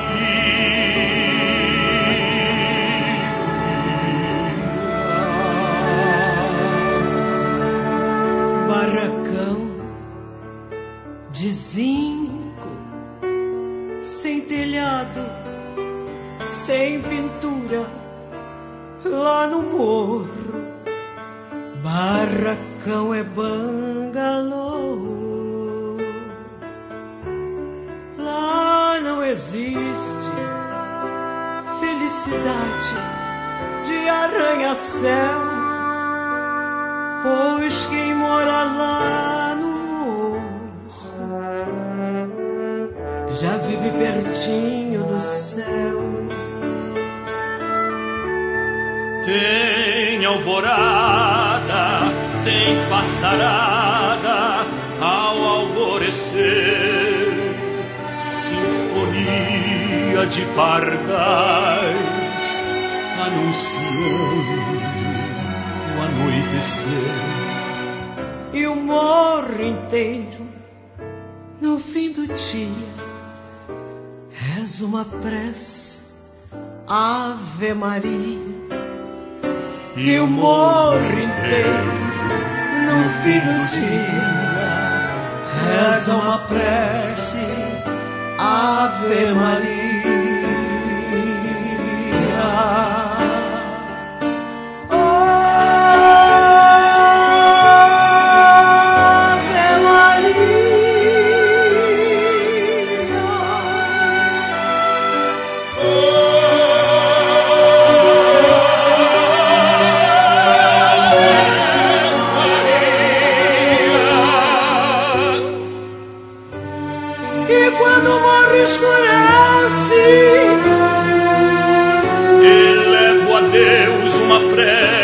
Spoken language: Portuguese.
Barracão de zinco, sem telhado, sem pintura, lá no morro. Barracão é bangalô. Lá não existe felicidade de arranha-céu, pois quem mora lá no morro já vive pertinho do céu. Tem alvorada, tem passarada ao alvorecer, sinfonia de pardais anunciando o anoitecer. E o morro inteiro, no fim do dia, reza uma prece, Ave Maria. E o morro inteiro, no fim do dia, reza uma prece, Ave Maria. E quando o morro escurece, elevo a Deus uma prece.